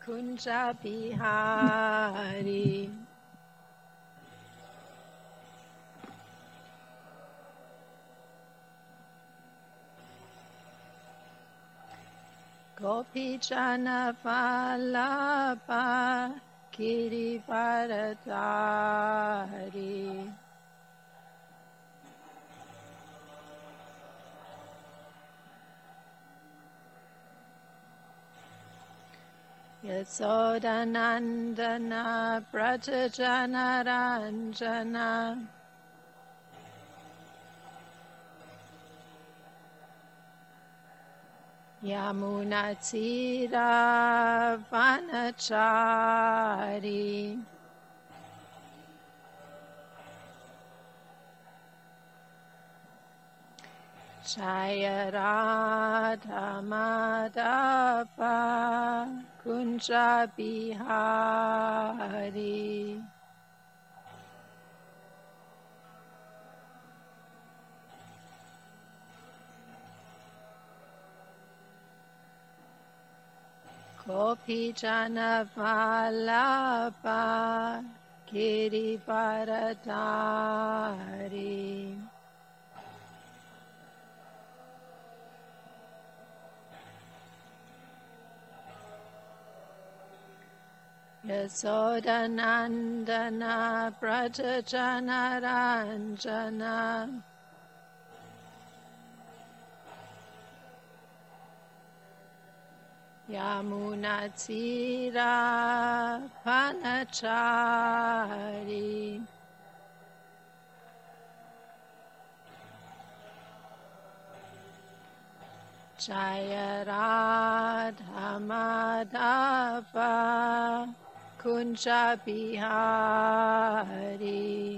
Kunja Bihari. Gopi Jana Vallabha Girivaradhari. Yasodanandana Brajajana Ranjana. Yamunatira Vanachari. Jaya Radha Madhava Kunja Bihari. Gopi Jana Vallabha Girivaradhari. Yasodanandana Brajajana Ranjana. Yamunatira Vanachari. Jaya Radha Madhava Kunja Bihari.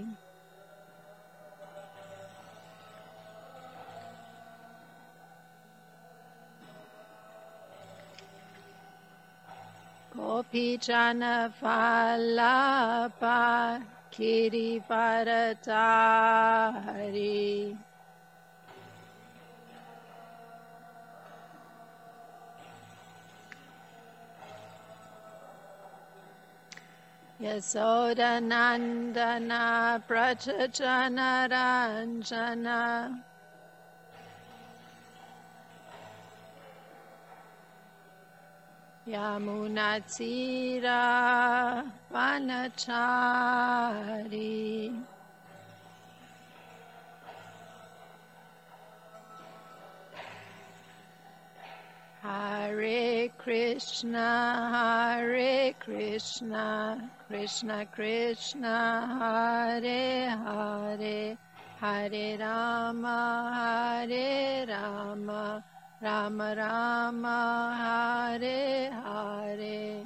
Gopi Jana Vallabha Girivaradhari. Yasodanandana Brajajana Ranjana. Yamunatira Vanachari. Hare Krishna, Krishna Krishna, Hare Hare, Hare Rama, Rama Rama, Hare Hare.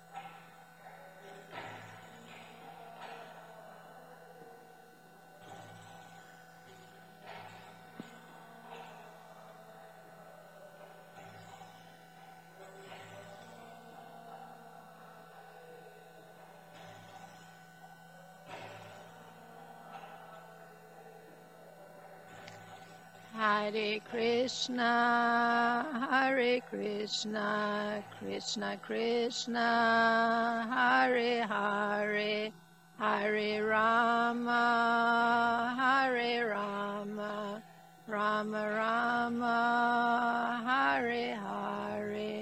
Hare Krishna, Krishna Krishna, Hare Hare, Hare Rama, Rama Rama, Hare Hare.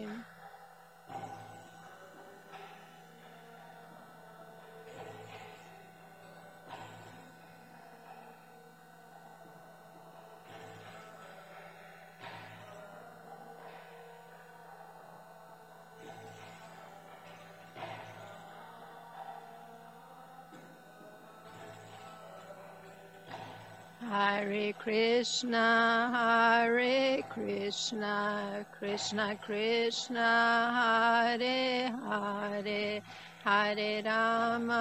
Hare Krishna, Krishna Krishna, Hare Hare, Hare Rama,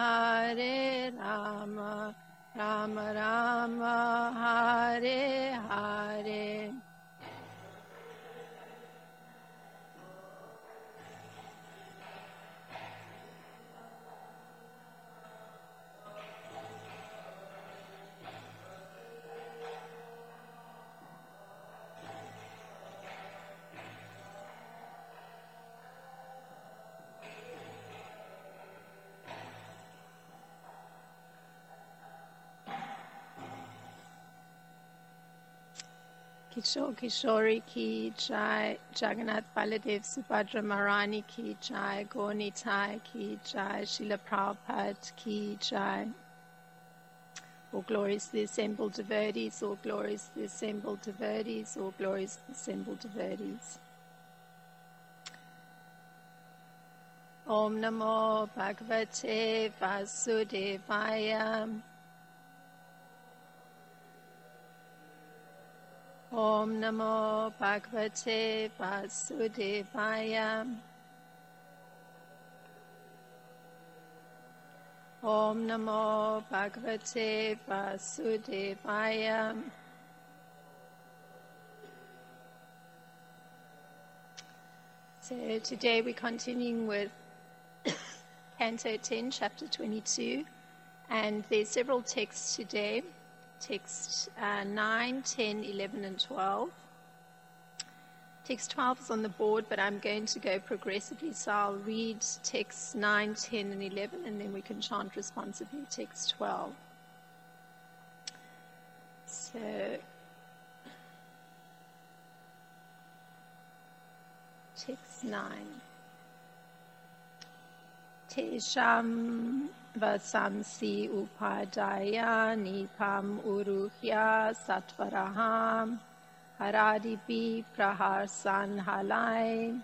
Rama Rama, Hare Hare. Kishore Kishori ki jai, Jagannath Baladev Subhadra Maharani ki jai, Gaur Nitai ki jai, Srila Prabhupada ki jai. All glories to the assembled devotees, all glories to the assembled devotees, all glories to the assembled devotees. Om Namo Bhagavate Vasudevaya. Om Namo Bhagavate Vasudevaya. Om Namo Bhagavate Vasudevaya. So today we're continuing with Canto 10, Chapter 22, and there's several texts today. Text 9, 10, 11, and 12. Text 12 is on the board, but I'm going to go progressively, so I'll read texts 9, 10, and 11, and then we can chant responsively text 12. So, text 9. Tesham vasamsi upadaya nipam uruhya satvaraham haradipi praharsan halai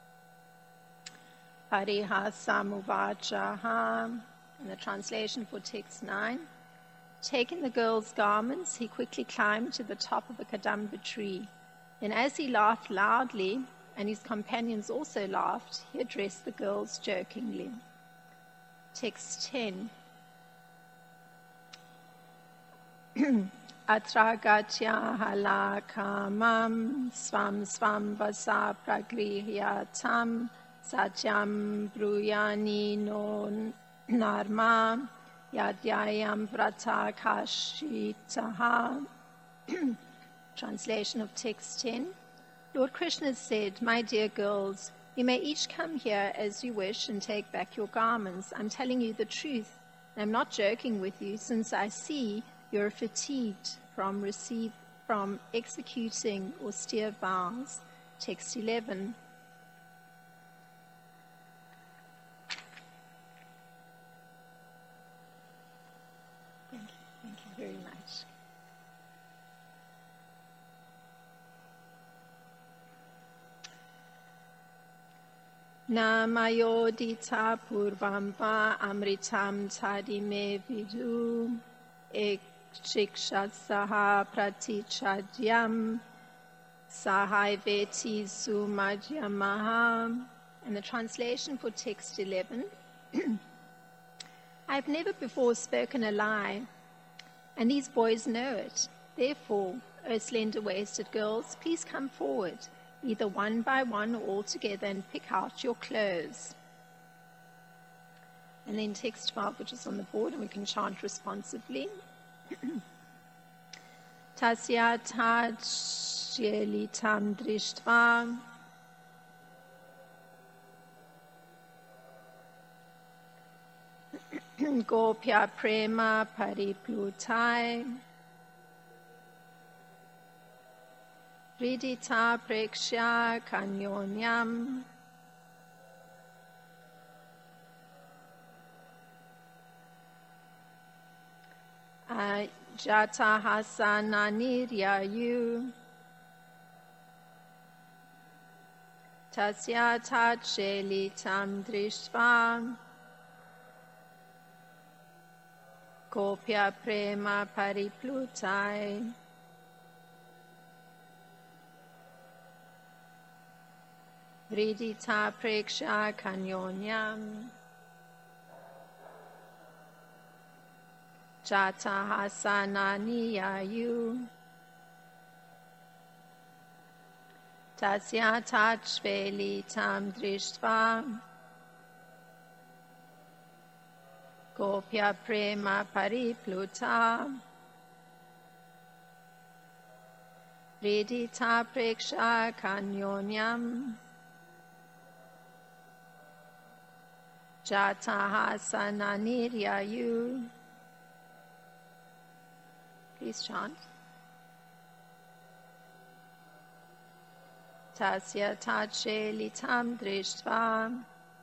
parihasamuvachaham. And the translation for text 9. Taking the girl's garments, he quickly climbed to the top of a kadamba tree. Then as he laughed loudly, and his companions also laughed, he addressed the girls jokingly. Text 10. Atragatya halakamam svam svam vasa pragrihyatam satyam bruyani no narma yadyayam pratakashitaha. Translation of text 10. Lord Krishna said, "My dear girls, you may each come here as you wish and take back your garments. I'm telling you the truth, and I'm not joking with you, since I see you're fatigued from executing austere vows." Text 11. Thank you very much. Namayodita purvam va amritam tadime vidu ekshikshassaha pratichadyam sahaiveti sumajyamaha. And the translation for text 11. I have never before spoken a lie, and these boys know it. Therefore, O slender-waisted girls, please come forward, either one by one or all together, and pick out your clothes. And then text 12, which is on the board, and we can chant responsively. Tasya tajyelitam drishtva gopya prema pariplutai Ridita prekshya kanyonyam jata hasananiryayu tasya tajyelitam drishtva gopya prema pariplutai Vridita preksha kanyonyam jata hasanani yayu tasya tajvelitam drishtva gopya prema paripluta Vridita preksha kanyonyam Jataha sananiryayu. Please chant. Tasya tache litam drishtva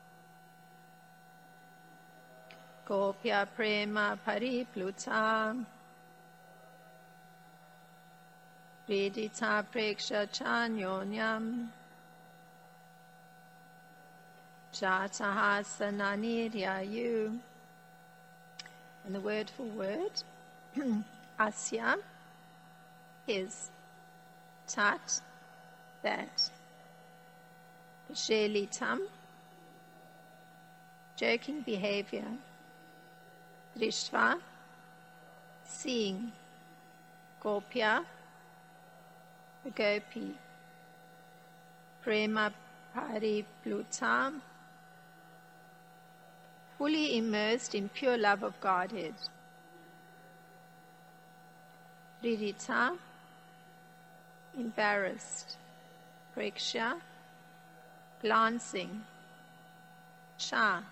Gopya prema paripluta Vedita preksha chanyonyam Jatahasana niryayu. And the word for word, asya, is tat, that. Shelitam, joking behavior. Drishva, seeing. Gopya, the gopi. Prema paripluta, fully immersed in pure love of Godhead. Ridita, embarrassed. Preksha, glancing. Cha,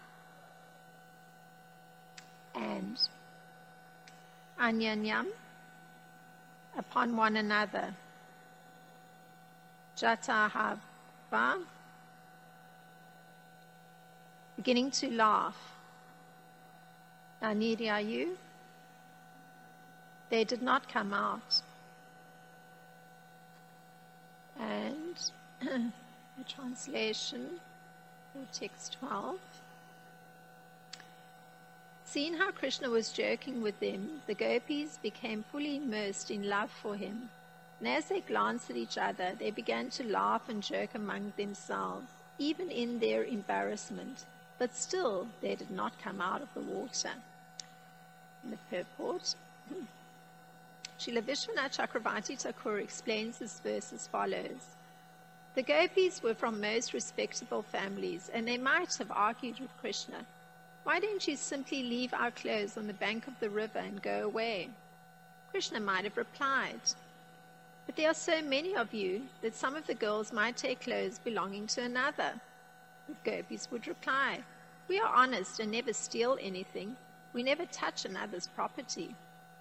and. Anyanyam, upon one another. Jatahava, beginning to laugh. Naniryayu, they did not come out. And the translation for text 12. Seeing how Krishna was joking with them, the gopis became fully immersed in love for him. And as they glanced at each other, they began to laugh and joke among themselves, even in their embarrassment. But still, they did not come out of the water. In the purport, Srila Vishwanath Chakravarti Thakur explains this verse as follows. The gopis were from most respectable families, and they might have argued with Krishna, "Why don't you simply leave our clothes on the bank of the river and go away?" Krishna might have replied, "But there are so many of you that some of the girls might take clothes belonging to another." The gopis would reply, "We are honest and never steal anything. We never touch another's property."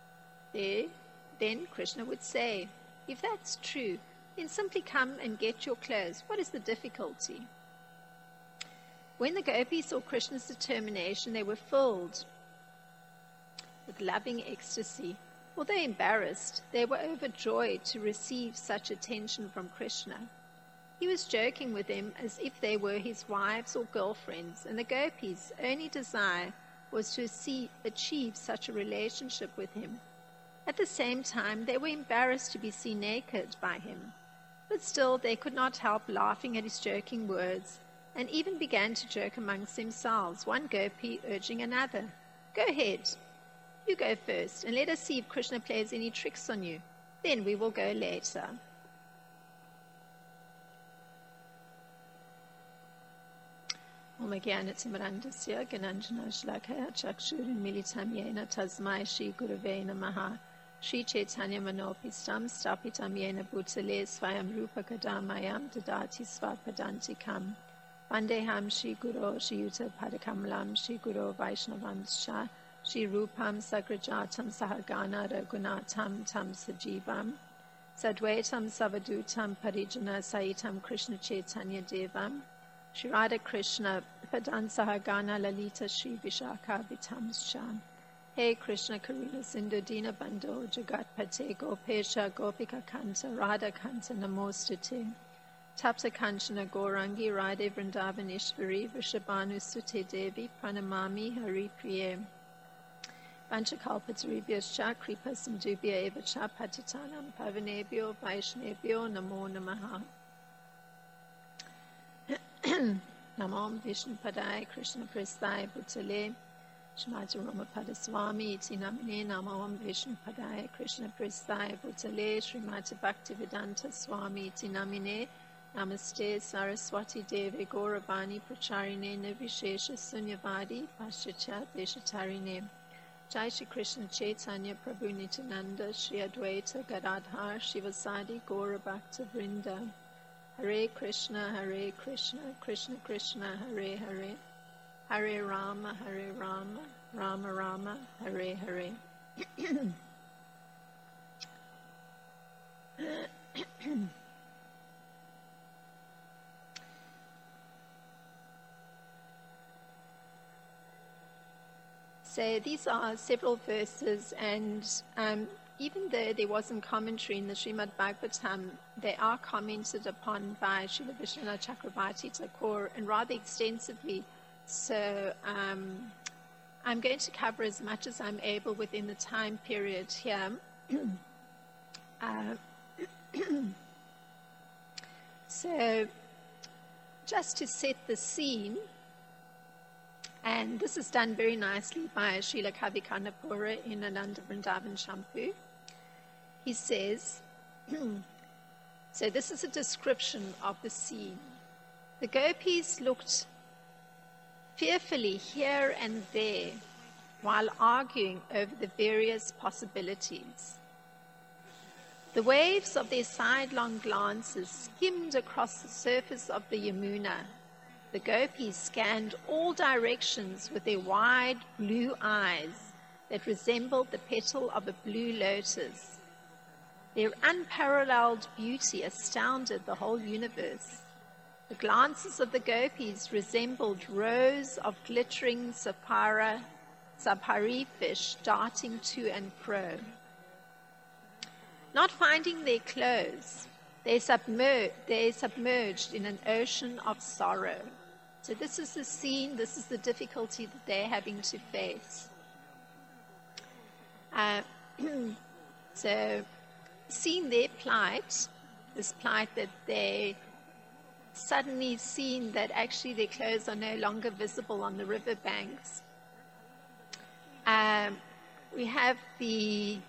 Then Krishna would say, "If that's true, then simply come and get your clothes. What is the difficulty?" When the gopis saw Krishna's determination, they were filled with loving ecstasy. Although embarrassed, they were overjoyed to receive such attention from Krishna. He was joking with them as if they were his wives or girlfriends, and the gopis' only desire was to achieve such a relationship with him. At the same time, they were embarrassed to be seen naked by him. But still, they could not help laughing at his joking words, and even began to joke amongst themselves, one gopi urging another, "Go ahead, you go first, and let us see if Krishna plays any tricks on you. Then we will go later." Om Jnanatimirandasya Gananjana Shlakaya Chakshurinmilitam Yena Tasmai Shri Gurave Namaha Shri Chaitanya Manopistam Stapitam Yena Bhutale Svayam Rupa Kadamayam Dadati Svapadantikam Vandeham Shri Guru Shri Yuta Padakamalam Shri Guru Vaishnavamscha Shri Rupam Sagrajatam Sahagana Raghunatam Tam Sajivam Sadvaitam Savadutam Parijana Saitam Krishna Chaitanya Devam Shri Radha Krishna Padan Sahagana Lalita Shri Vishakha Vitamscha Hey Krishna Karuna Sindhu Dina Bandho Jagat Pate Gopesha Gopika Kanta Radha Kanta Namostute Tapta Kanchana Gaurangi Radhe Vrindavaneshwari Vrishabhanu Sute Devi Pranamami Hari Priye Panchakalpataribhyascha Kripa Sindhubhya Evacha Patitanam Pavanebhyo Vaishnebhyo Namo Namaha Namam Vishnu Padaya Krishna Prasthaya Bhutale Shrimati Ramapada Swami Iti Namine Namam Vishnu Padaya Krishna Prasthaya Bhutale Shrimati Bhaktivedanta Swami Iti Namine Namaste Saraswati Devi Gauravani Pracharine Nirvishesha Sunyavadi Paschatya Deshatarine Jai Shri Krishna Chaitanya Prabhu Nityananda Shri Advaita Gadadhar Shivasadi Gaura Bhakta Vrinda Hare Krishna, Krishna Krishna, Hare Hare, Hare Rama, Rama Rama, Hare Hare. So these are several verses, and even though there wasn't commentary in the Srimad Bhagavatam, they are commented upon by Srila Vishwanath Chakravarti Thakur, and rather extensively. So I'm going to cover as much as I'm able within the time period here. So just to set the scene, and this is done very nicely by Srila Kavi Karnapura in Ananda Vrindavan Shampu. He says, so this is a description of the scene. The gopis looked fearfully here and there while arguing over the various possibilities. The waves of their sidelong glances skimmed across the surface of the Yamuna. The gopis scanned all directions with their wide blue eyes that resembled the petal of a blue lotus. Their unparalleled beauty astounded the whole universe. The glances of the gopis resembled rows of glittering sapphire fish darting to and fro. Not finding their clothes, they submerged in an ocean of sorrow. So this is the scene, this is the difficulty that they're having to face. So, seeing their plight, this plight that they suddenly seen that actually their clothes are no longer visible on the riverbanks. We have the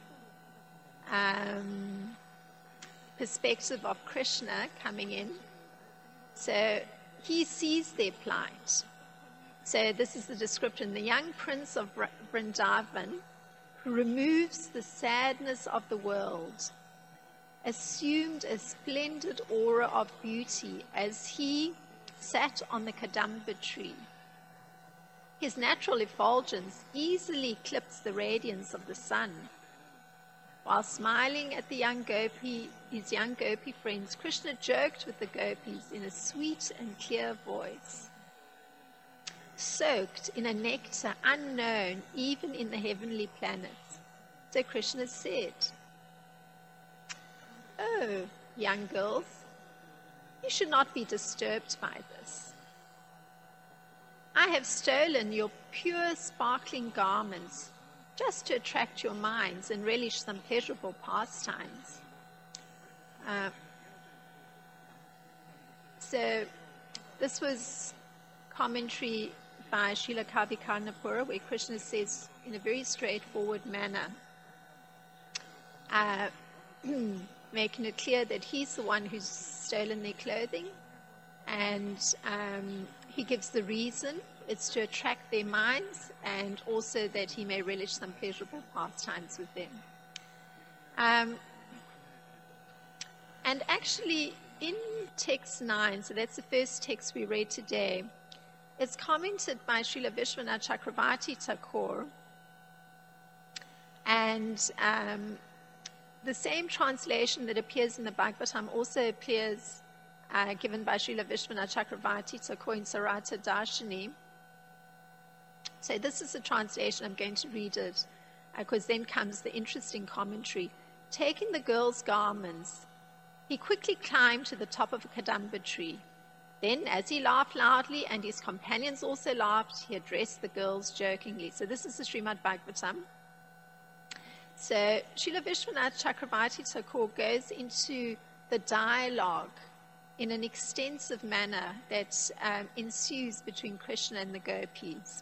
perspective of Krishna coming in. So he sees their plight. So this is the description. The young prince of Vrindavan, who removes the sadness of the world, assumed a splendid aura of beauty as he sat on the Kadamba tree. His natural effulgence easily eclipsed the radiance of the sun. While smiling at his young gopi friends, Krishna joked with the gopis in a sweet and clear voice. Soaked in a nectar unknown even in the heavenly planets. So Krishna said, "Oh, young girls, you should not be disturbed by this. I have stolen your pure sparkling garments just to attract your minds and relish some pleasurable pastimes." So this was commentary by Srila Kavi Karnapura, where Krishna says in a very straightforward manner, making it clear that he's the one who's stolen their clothing, and he gives the reason. It's to attract their minds, and also that he may relish some pleasurable pastimes with them. And actually, in text 9, so that's the first text we read today, it's commented by Srila Vishwanath Chakravarti Thakur, and the same translation that appears in the Bhagavatam also appears given by Srila Vishwanath Chakravarti Thakur in Sarata Darshini. So this is the translation. I'm going to read it because then comes the interesting commentary. Taking the girl's garments, he quickly climbed to the top of a Kadamba tree. Then, as he laughed loudly and his companions also laughed, he addressed the girls jokingly. So this is the Srimad Bhagavatam. So Srila Vishwanath Chakravarti Thakur goes into the dialogue in an extensive manner that ensues between Krishna and the gopis.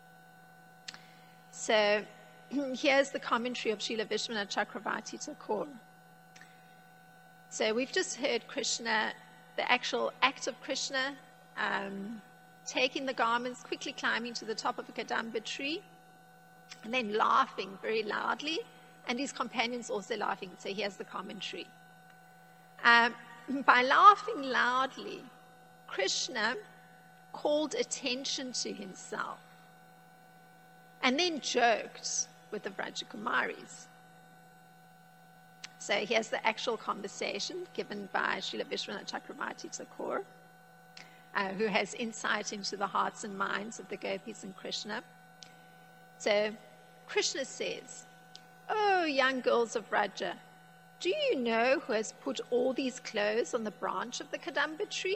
So here's the commentary of Srila Vishwanath Chakravarti Thakur. So we've just heard Krishna, the actual act of Krishna, taking the garments, quickly climbing to the top of a Kadamba tree, and then laughing very loudly, and his companions also laughing. So here's the commentary. By laughing loudly, Krishna called attention to himself and then joked with the Vrajakumaris. So here's the actual conversation given by Srila Vishwanath Chakravarti Thakur, who has insight into the hearts and minds of the gopis and Krishna. So Krishna says, "Oh, young girls of Raja, do you know who has put all these clothes on the branch of the Kadamba tree?"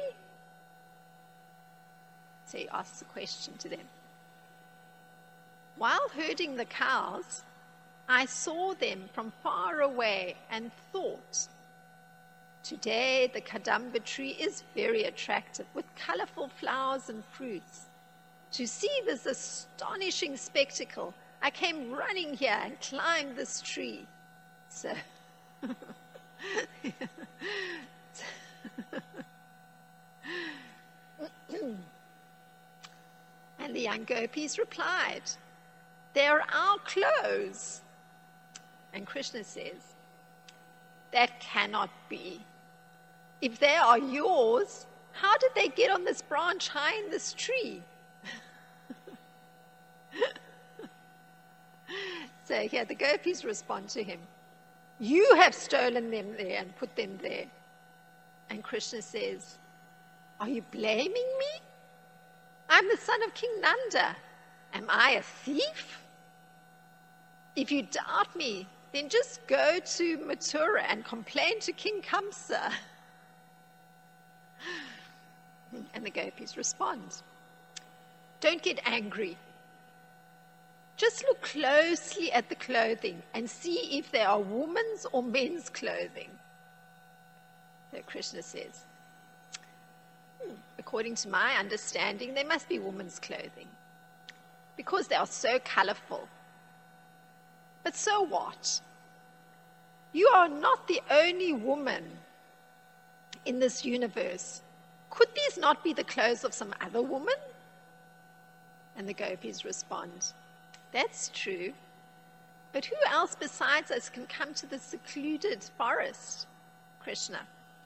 So he asks a question to them. "While herding the cows, I saw them from far away and thought, today the Kadamba tree is very attractive with colorful flowers and fruits. To see this astonishing spectacle, I came running here and climbed this tree." So, and the young gopis replied, "They're our clothes." And Krishna says, "That cannot be. If they are yours, how did they get on this branch high in this tree?" So here the gopis respond to him, "You have stolen them there and put them there." And Krishna says, "Are you blaming me? I'm the son of King Nanda. Am I a thief? If you doubt me, then just go to Mathura and complain to King Kamsa." And the gopis respond, "Don't get angry. Just look closely at the clothing and see if they are women's or men's clothing." So Krishna says, "According to my understanding, they must be women's clothing because they are so colorful. But so what? You are not the only woman in this universe. Could these not be the clothes of some other woman?" And the gopis respond, "That's true. But who else besides us can come to the secluded forest?" Krishna,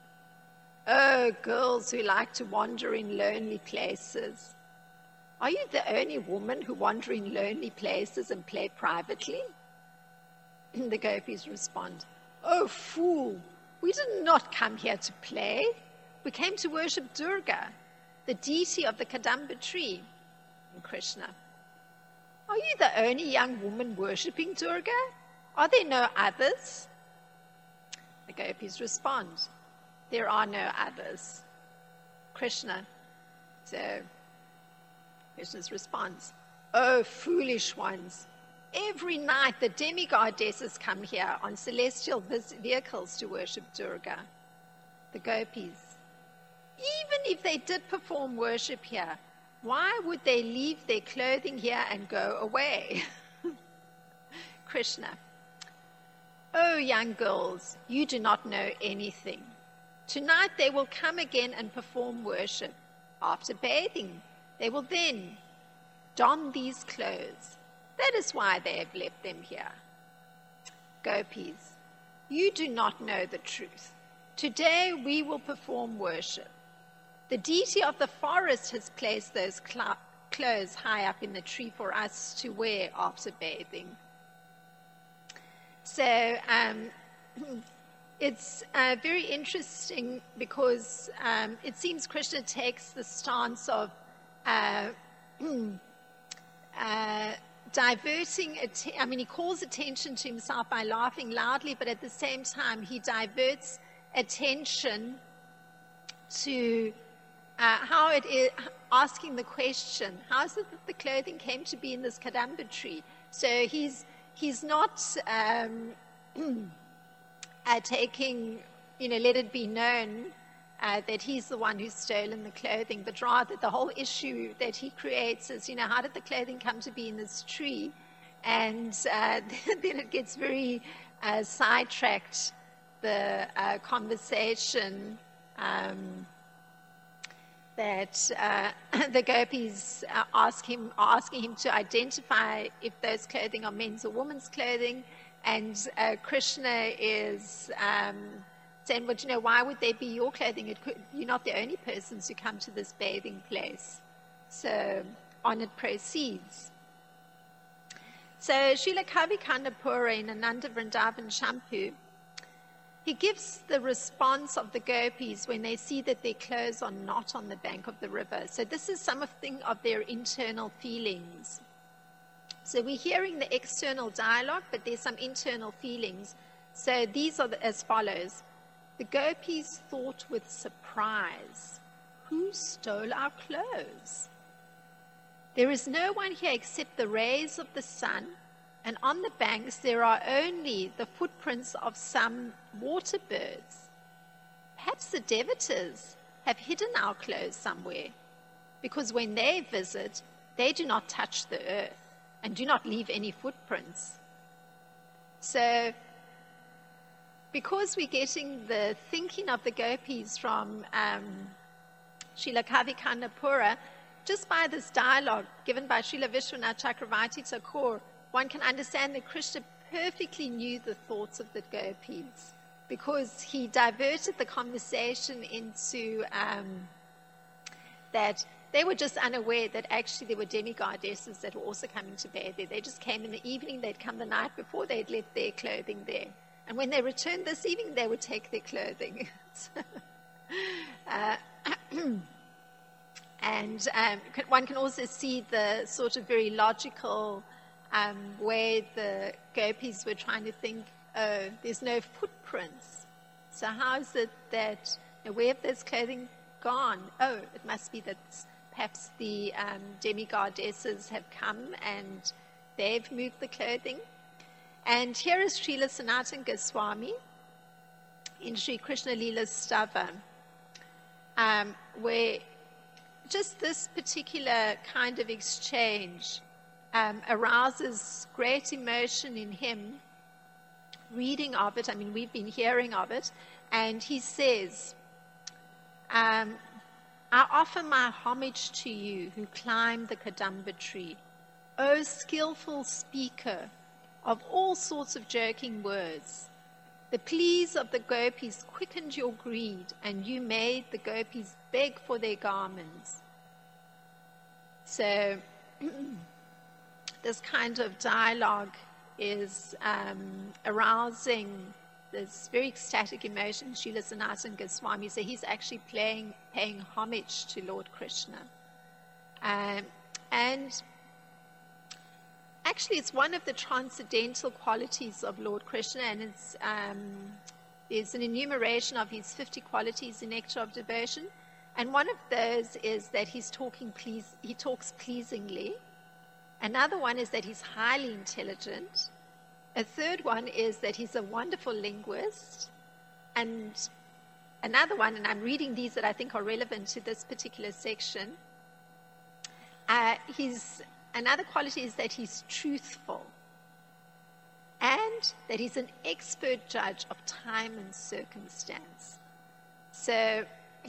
"Oh, girls who like to wander in lonely places. Are you the only woman who wander in lonely places and play privately?" The gopis respond, "Oh, fool, we did not come here to play. We came to worship Durga, the deity of the Kadamba tree." And Krishna, "Are you the only young woman worshipping Durga? Are there no others?" The gopis respond, "There are no others." Krishna, so Krishna's response, "Oh, foolish ones, every night the demigoddesses come here on celestial vehicles to worship Durga." The gopis, "Even if they did perform worship here, why would they leave their clothing here and go away?" Krishna, "Oh, young girls, you do not know anything. Tonight they will come again and perform worship. After bathing, they will then don these clothes. That is why they have left them here." Gopis, "You do not know the truth. Today we will perform worship. The deity of the forest has placed those clothes high up in the tree for us to wear after bathing." So it's very interesting because it seems Krishna takes the stance of diverting, he calls attention to himself by laughing loudly, but at the same time he diverts attention to how it is, asking the question, how is it that the clothing came to be in this Kadamba tree? So he's not taking, let it be known that he's the one who's stolen the clothing, but rather the whole issue that he creates is, how did the clothing come to be in this tree? And then it gets very sidetracked, the conversation that the gopis are asking him to identify if those clothing are men's or women's clothing. And Krishna is saying, "Well, why would they be your clothing? You're not the only persons who come to this bathing place." So on it proceeds. So Srila Kavikanda Pura in Ananda Vrindavan Shampu, he gives the response of the gopis when they see that their clothes are not on the bank of the river. So this is something of their internal feelings. So we're hearing the external dialogue, but there's some internal feelings. So these are as follows. The gopis thought with surprise, who stole our clothes? There is no one here except the rays of the sun, and on the banks there are only the footprints of some water birds. Perhaps the devatas have hidden our clothes somewhere, because when they visit, they do not touch the earth and do not leave any footprints. So, because we're getting the thinking of the gopis from Srila Kavikanda Pura, just by this dialogue given by Srila Vishwanath Chakravarti Thakur, one can understand that Krishna perfectly knew the thoughts of the gopis, because he diverted the conversation into that they were just unaware that actually there were demigoddesses that were also coming to bathe there. They just came in the evening, they'd come the night before, they'd left their clothing there. And when they returned this evening, they would take their clothing. And one can also see the sort of very logical way the gopis were trying to think, oh, there's no footprints. So how is it that, where have those clothing gone? Oh, it must be that perhaps the demigoddesses have come and they've moved the clothing. And here is Srila Sanatana Goswami in Sri Krishna Leela Stava, where just this particular kind of exchange arouses great emotion in him. Reading of it, I mean, we've been hearing of it, and he says, I offer my homage to you who climb the Kadamba tree, O skillful speaker of all sorts of joking words. The pleas of the gopis quickened your greed, and you made the gopis beg for their garments. So this kind of dialogue is arousing this very ecstatic emotion, Srila Sanatana Goswami. So he's actually paying homage to Lord Krishna. And actually, it's one of the transcendental qualities of Lord Krishna, and there's an enumeration of his 50 qualities in Nectar of Devotion. And one of those is that he talks pleasingly. Another one is that he's highly intelligent. A third one is that he's a wonderful linguist. And another one, and I'm reading these that I think are relevant to this particular section, another quality is that he's truthful and that he's an expert judge of time and circumstance. So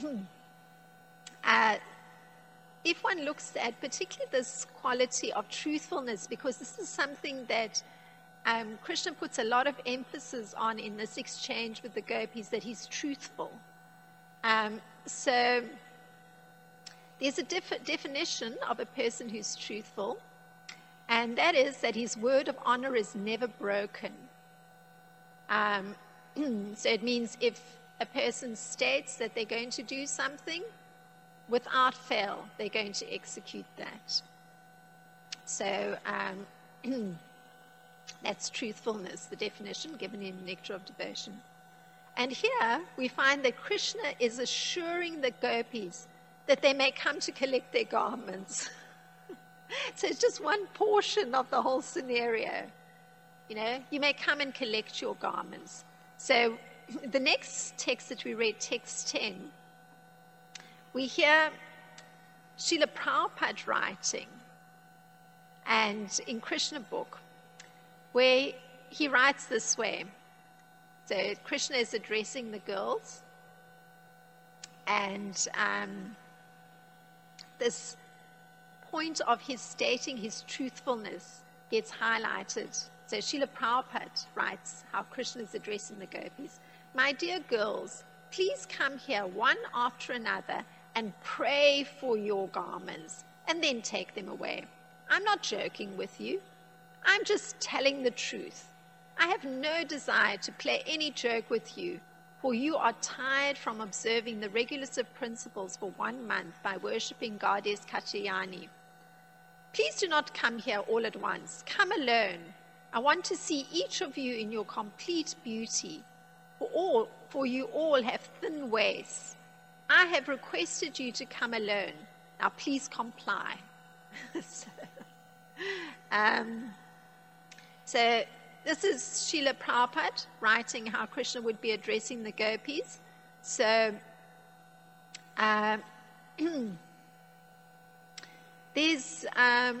if one looks at particularly this quality of truthfulness, because this is something that Krishna puts a lot of emphasis on in this exchange with the gopis, that he's truthful. So there's a definition of a person who's truthful, and that is that his word of honor is never broken. So it means if a person states that they're going to do something, without fail, they're going to execute that. So that's truthfulness, the definition given in Nectar of Devotion. And here we find that Krishna is assuring the gopis that they may come to collect their garments. So it's just one portion of the whole scenario. You may come and collect your garments. So the next text that we read, text 10, we hear Srila Prabhupada writing, and in Krishna book, where he writes this way. So Krishna is addressing the girls, and this point of his stating his truthfulness gets highlighted. So Srila Prabhupada writes how Krishna is addressing the gopis. My dear girls, please come here one after another and pray for your garments, and then take them away. I'm not joking with you. I'm just telling the truth. I have no desire to play any joke with you, for you are tired from observing the regulative principles for 1 month by worshipping Goddess Katyayani. Please do not come here all at once. Come alone. I want to see each of you in your complete beauty. For you all have thin waists. I have requested you to come alone. Now please comply. So this is Srila Prabhupada writing how Krishna would be addressing the gopis. So there's a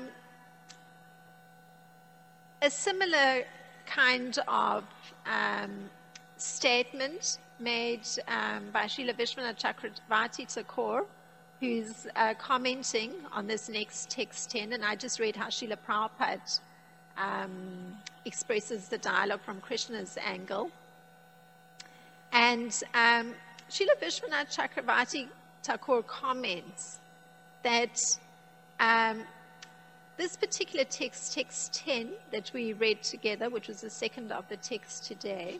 similar kind of statement made by Srila Vishwanath Chakravarti Thakur, who's commenting on this next text 10, and I just read how Srila Prabhupada expresses the dialogue from Krishna's angle. And Srila Vishwanath Chakravarti Thakur comments that this particular text, text 10, that we read together, which was the second of the text today,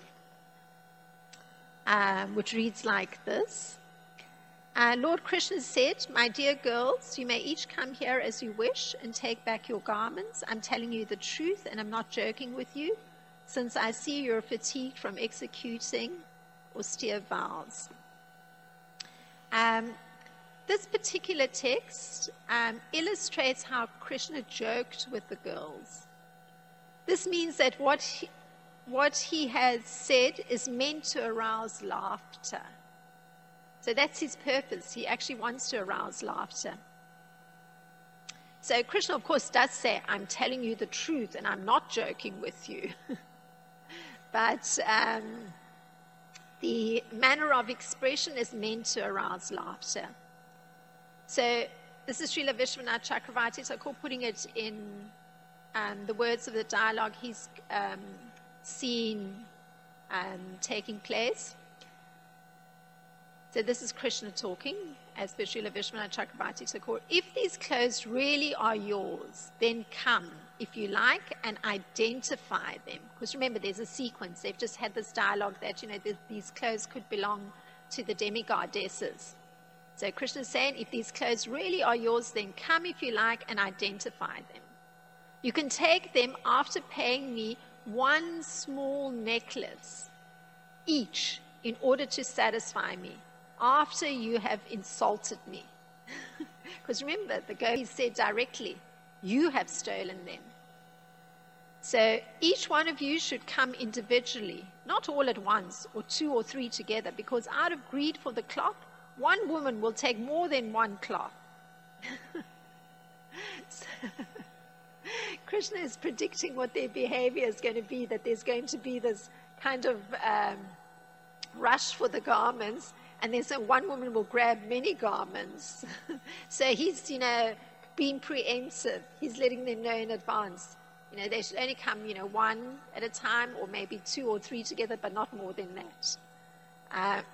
which reads like this. Lord Krishna said, "My dear girls, you may each come here as you wish and take back your garments. I'm telling you the truth and I'm not joking with you, since I see you're fatigued from executing austere vows." This particular text illustrates how Krishna joked with the girls. This means that what he has said is meant to arouse laughter. So that's his purpose. He actually wants to arouse laughter. So Krishna, of course, does say, "I'm telling you the truth and I'm not joking with you." But the manner of expression is meant to arouse laughter. So this is Srila Vishwanath Chakravarti Thakur putting it in the words of the dialogue he's seen taking place. So this is Krishna talking, as per Srila Vishwanath Chakravarti Thakur. "If these clothes really are yours, then come, if you like, and identify them." Because remember, there's a sequence. They've just had this dialogue that, these clothes could belong to the demigoddesses. So Krishna's saying, if these clothes really are yours, then come, if you like, and identify them. You can take them after paying me one small necklace each in order to satisfy me, after you have insulted me. Because remember, the gopis said directly, "You have stolen them." So each one of you should come individually, not all at once, or 2 or 3 together, because out of greed for the cloth, one woman will take more than one cloth. So, Krishna is predicting what their behavior is going to be, that there's going to be this kind of rush for the garments, and then so one woman will grab many garments. So he's, being preemptive. He's letting them know in advance. They should only come, one at a time, or maybe 2 or 3 together, but not more than that.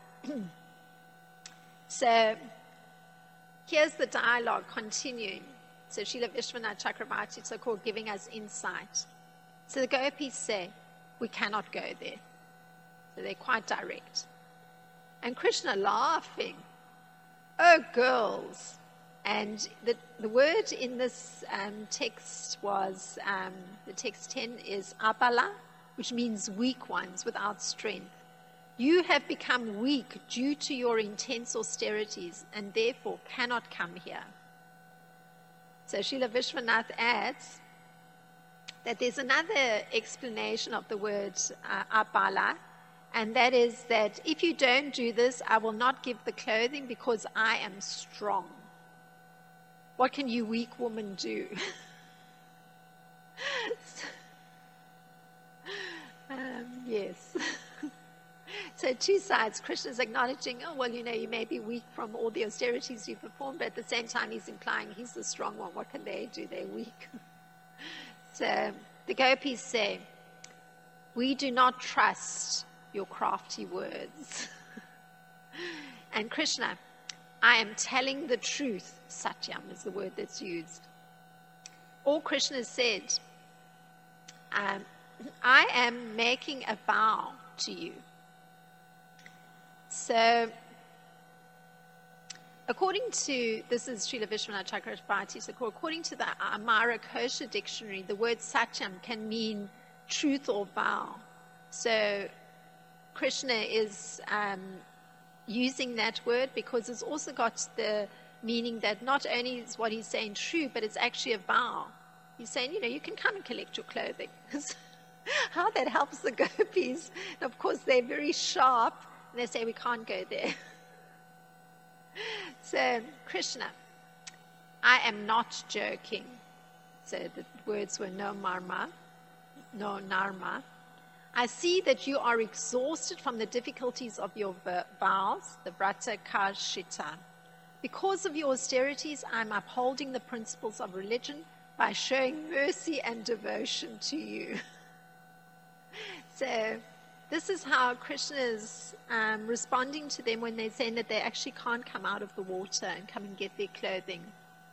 So here's the dialogue continuing. So Srila Vishwanath Chakravarti Thakur giving us insight. So the gopis say, "We cannot go there." So they're quite direct. And Krishna laughing, "Oh, girls." And the word in this text was, the text 10 is abala, which means weak ones without strength. "You have become weak due to your intense austerities and therefore cannot come here." So Srila Vishwanath adds that there's another explanation of the word abala, and that is that if you don't do this, I will not give the clothing because I am strong. What can you weak woman do? Yes. So 2 sides. Krishna's acknowledging, you may be weak from all the austerities you performed, but at the same time he's implying he's the strong one. What can they do? They're weak. So the gopis say, "We do not trust your crafty words." And Krishna, "I am telling the truth." Satyam is the word that's used. All Krishna said, "I am making a vow to you." So According to, this is Srila Vishwanath Chakravarti Thakur, according to the Amara Kosha dictionary, the word satyam can mean truth or vow. So Krishna is using that word because it's also got the meaning that not only is what he's saying true, but it's actually a vow. He's saying, you can come and collect your clothing. How that helps the gopis. And of course, they're very sharp, and they say, we can't go there. So, Krishna, I am not joking. So the words were no narma. I see that you are exhausted from the difficulties of your vows, the vrata karshita. Because of your austerities, I am upholding the principles of religion by showing mercy and devotion to you. So this is how Krishna is responding to them when they're saying that they actually can't come out of the water and come and get their clothing.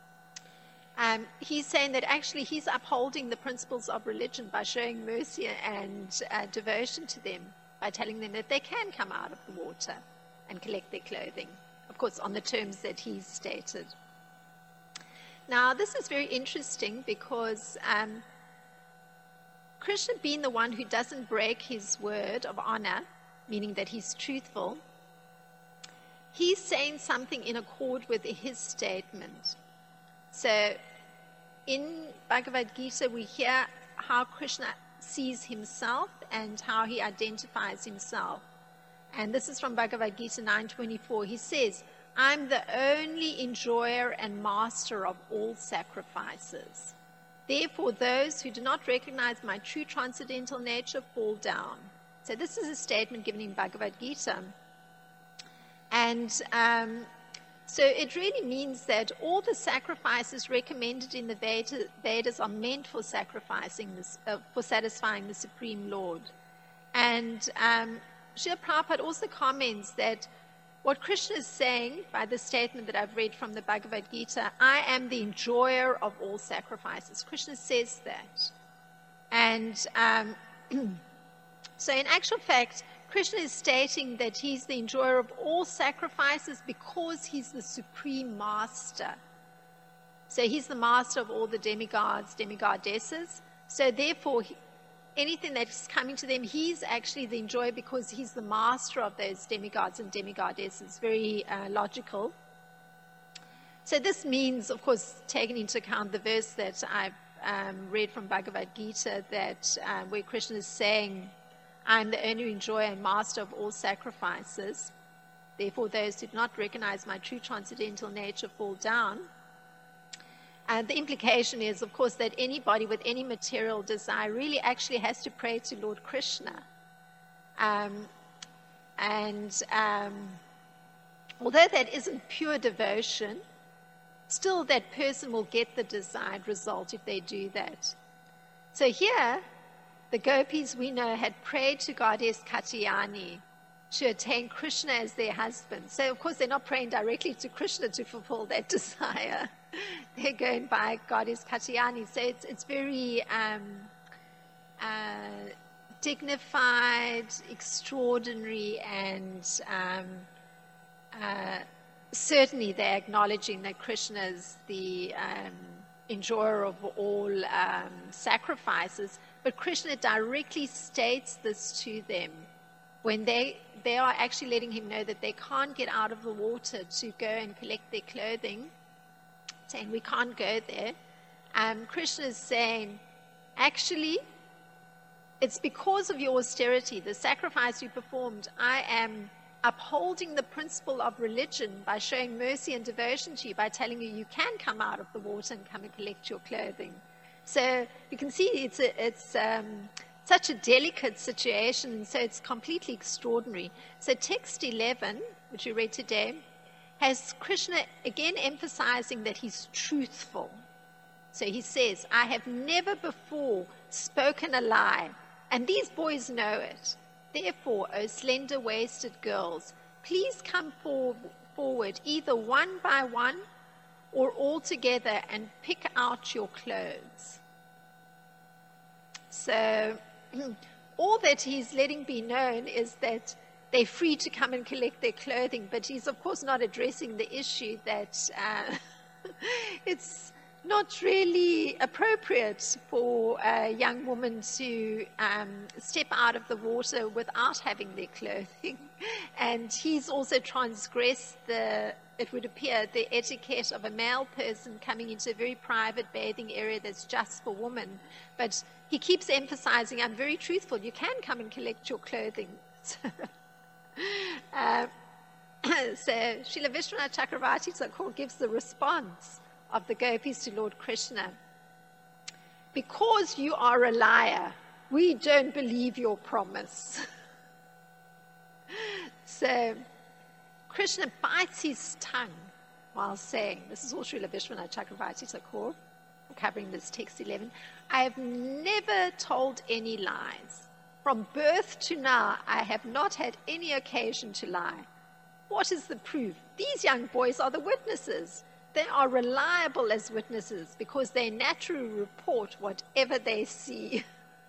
He's saying that actually he's upholding the principles of religion by showing mercy and devotion to them, by telling them that they can come out of the water and collect their clothing, of course, on the terms that he's stated. Now, this is very interesting because Krishna, being the one who doesn't break his word of honor, meaning that he's truthful, he's saying something in accord with his statement. So in Bhagavad Gita, we hear how Krishna sees himself and how he identifies himself. And this is from Bhagavad Gita 9:24. He says, I'm the only enjoyer and master of all sacrifices. Therefore, those who do not recognize my true transcendental nature fall down. So this is a statement given in Bhagavad Gita. And so it really means that all the sacrifices recommended in the Vedas are meant for sacrificing this, for satisfying the Supreme Lord. And Srila Prabhupada also comments that what Krishna is saying by the statement that I've read from the Bhagavad Gita, I am the enjoyer of all sacrifices. Krishna says that. And so in actual fact, Krishna is stating that he's the enjoyer of all sacrifices because he's the supreme master. So he's the master of all the demigods, demigoddesses. So therefore, anything that's coming to them, he's actually the enjoyer because he's the master of those demigods and demigoddesses. Very logical. So this means, of course, taking into account the verse that I've read from Bhagavad Gita, that where Krishna is saying, I'm the only enjoyer and master of all sacrifices. Therefore, those who do not recognize my true transcendental nature fall down. The implication is, of course, that anybody with any material desire really actually has to pray to Lord Krishna. Although that isn't pure devotion, still that person will get the desired result if they do that. So here, the gopis we know had prayed to Goddess Katyayani to attain Krishna as their husband. So, of course, they're not praying directly to Krishna to fulfill that desire. They're going by Goddess Katyayani. So it's very dignified, extraordinary, and certainly they're acknowledging that Krishna is the enjoyer of all sacrifices. But Krishna directly states this to them when they are actually letting him know that they can't get out of the water to go and collect their clothing, saying we can't go there. Krishna is saying, actually, it's because of your austerity, the sacrifice you performed. I am upholding the principle of religion by showing mercy and devotion to you, by telling you can come out of the water and come and collect your clothing. So you can see it's such a delicate situation, and so it's completely extraordinary. So text 11, which we read today, has Krishna again emphasizing that he's truthful. So he says, I have never before spoken a lie, and these boys know it. Therefore, O slender-waisted girls, please come forward, either one by one or all together, and pick out your clothes. So all that he's letting be known is that they're free to come and collect their clothing. But he's, of course, not addressing the issue that it's not really appropriate for a young woman to step out of the water without having their clothing. And he's also transgressed it would appear, the etiquette of a male person coming into a very private bathing area that's just for women. But he keeps emphasizing, I'm very truthful, you can come and collect your clothing. So Srila Vishwanath Chakravarti Thakur gives the response of the gopis to Lord Krishna. Because you are a liar, we don't believe your promise. So Krishna bites his tongue while saying, this is all Srila Vishwanath Chakravarti Thakur, covering this text 11, I have never told any lies. From birth to now, I have not had any occasion to lie. What is the proof? These young boys are the witnesses. They are reliable as witnesses because they naturally report whatever they see.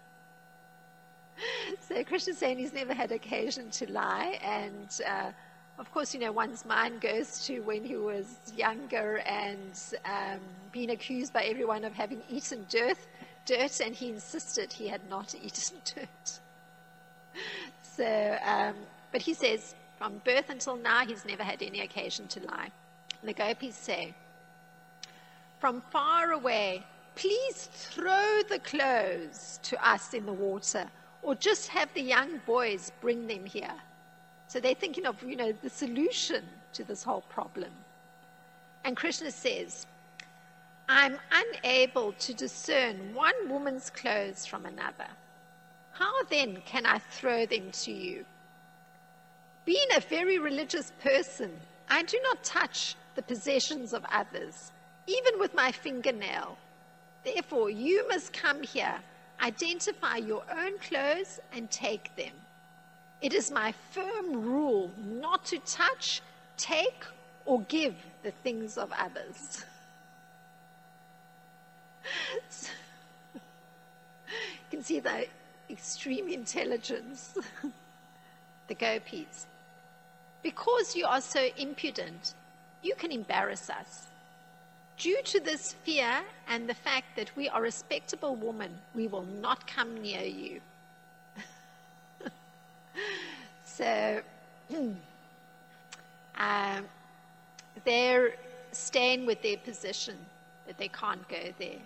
So Krishna is saying he's never had occasion to lie. And of course, one's mind goes to when he was younger and being accused by everyone of having eaten dirt, and he insisted he had not eaten dirt. So, but he says, from birth until now, he's never had any occasion to lie. And the gopis say, from far away, please throw the clothes to us in the water, or just have the young boys bring them here. So they're thinking of, the solution to this whole problem. And Krishna says, I'm unable to discern one woman's clothes from another. How then can I throw them to you? Being a very religious person, I do not touch the possessions of others, even with my fingernail. Therefore, you must come here, identify your own clothes, and take them. It is my firm rule not to touch, take, or give the things of others. So, you can see the extreme intelligence, the gopis. Because you are so impudent, you can embarrass us. Due to this fear and the fact that we are respectable women, we will not come near you. So they're staying with their position that they can't go there,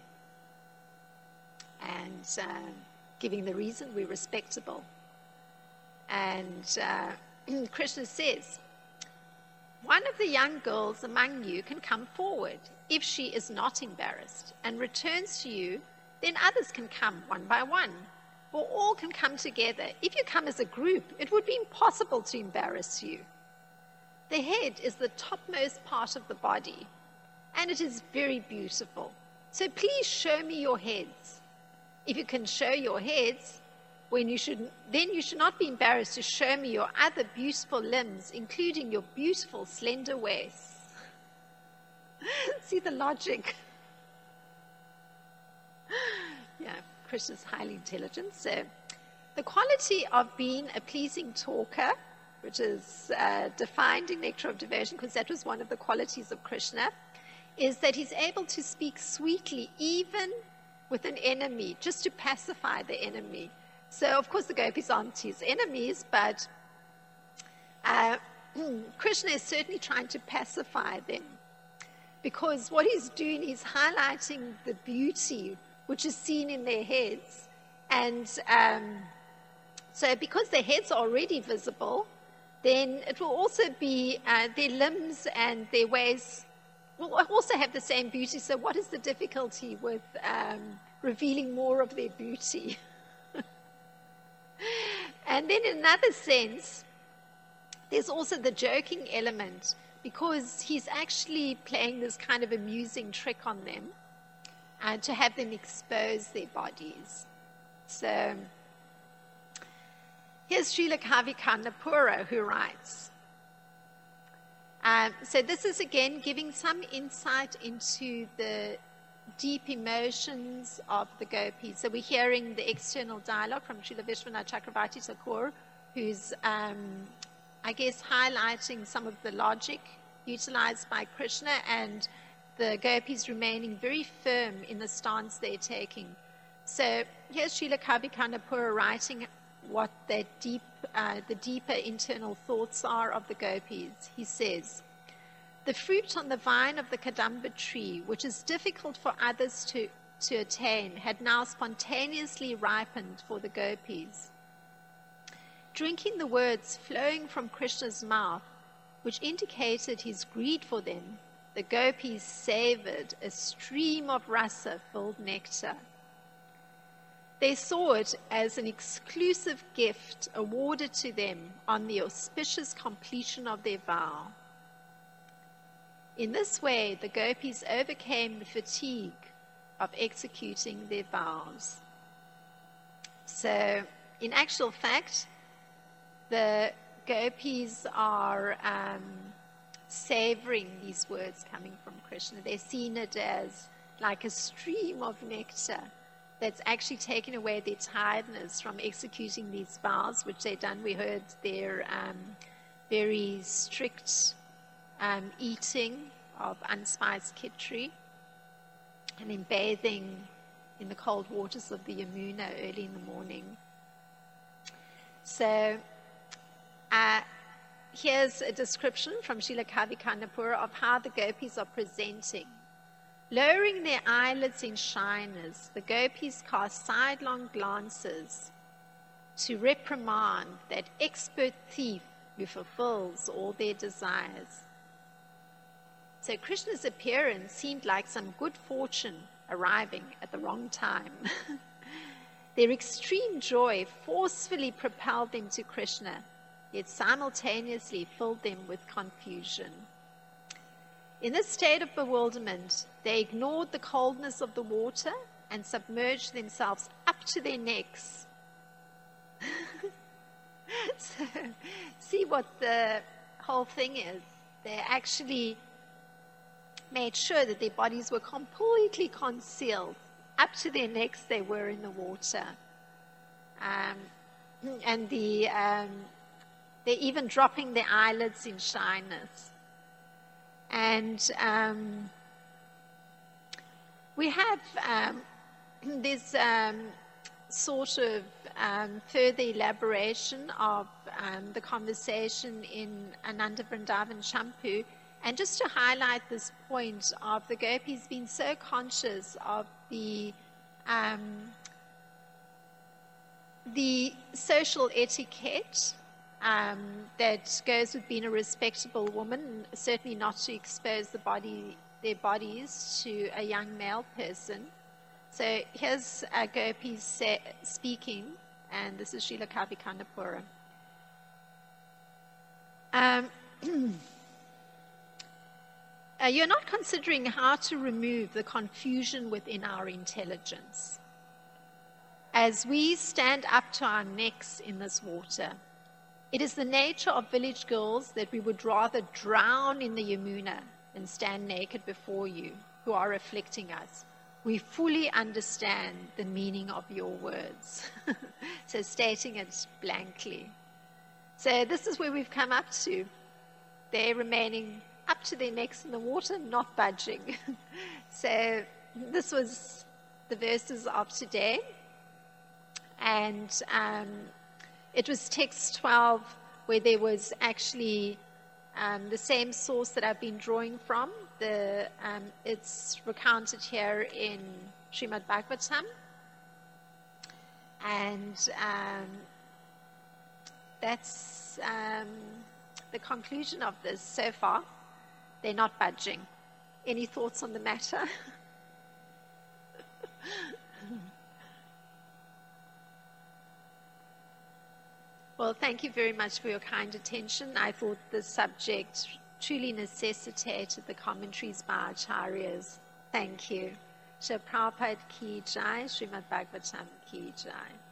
and giving the reason we're respectable. And Krishna says, one of the young girls among you can come forward if she is not embarrassed and returns to you, then others can come one by one, or all can come together. If you come as a group, it would be impossible to embarrass you. The head is the topmost part of the body, and it is very beautiful. So please show me your heads. If you can show your heads, then you should not be embarrassed to show me your other beautiful limbs, including your beautiful slender waists. See the logic? Yeah, Krishna's highly intelligent. So the quality of being a pleasing talker, which is defined in Nectar of Devotion, because that was one of the qualities of Krishna, is that he's able to speak sweetly even with an enemy, just to pacify the enemy. So, of course, the gopis aren't his enemies, but Krishna is certainly trying to pacify them, because what he's doing is highlighting the beauty which is seen in their heads. And so because their heads are already visible, then it will also be their limbs and their ways will also have the same beauty. So what is the difficulty with revealing more of their beauty? And then in another sense, there's also the joking element, because he's actually playing this kind of amusing trick on them to have them expose their bodies. So here's Srila Kavikarnapura, who writes, so this is again giving some insight into the deep emotions of the gopis. So we're hearing the external dialogue from Srila Vishwanath Chakravarti Thakur, who's, I guess, highlighting some of the logic utilized by Krishna, and the gopis remaining very firm in the stance they're taking. So here's Srila Kavi Karnapura writing what the deeper internal thoughts are of the gopis. He says, "The fruit on the vine of the Kadamba tree, which is difficult for others to attain, had now spontaneously ripened for the gopis. Drinking the words flowing from Krishna's mouth, which indicated his greed for them, the gopis savored a stream of rasa-filled nectar. They saw it as an exclusive gift awarded to them on the auspicious completion of their vow. In this way, the gopis overcame the fatigue of executing their vows." So, in actual fact, the gopis are savoring these words coming from Krishna. They're seeing it as like a stream of nectar that's actually taken away their tiredness from executing these vows, which they've done. We heard their very strict eating of unspiced khichdi, and then bathing in the cold waters of the Yamuna early in the morning. So here's a description from Srila Kavi Karnapura of how the gopis are presenting. Lowering their eyelids in shyness, the gopis cast sidelong glances to reprimand that expert thief who fulfills all their desires. So Krishna's appearance seemed like some good fortune arriving at the wrong time. Their extreme joy forcefully propelled them to Krishna, yet simultaneously filled them with confusion. In this state of bewilderment, they ignored the coldness of the water and submerged themselves up to their necks. So, see what the whole thing is. They actually made sure that their bodies were completely concealed. Up to their necks they were in the water. And they're even dropping their eyelids in shyness. And we have this sort of further elaboration of the conversation in Ananda Vrindavan Champu. And just to highlight this point of the gopis being so conscious of the social etiquette that goes with being a respectable woman, certainly not to expose their bodies to a young male person. So here's gopis speaking, and this is Srila Kavi Karnapura. You're not considering how to remove the confusion within our intelligence. As we stand up to our necks in this water, it is the nature of village girls that we would rather drown in the Yamuna than stand naked before you, who are afflicting us. We fully understand the meaning of your words. So stating it blankly. So this is where we've come up to. They're remaining up to their necks in the water, not budging. So this was the verses of today. And it was text 12 where there was actually the same source that I've been drawing from. It's recounted here in Srimad Bhagavatam. And that's the conclusion of this so far. They're not budging. Any thoughts on the matter? Well, thank you very much for your kind attention. I thought the subject truly necessitated the commentaries by Acharyas. Thank you. Shri Prabhupada ki jai, Srimad Bhagavatam ki jai.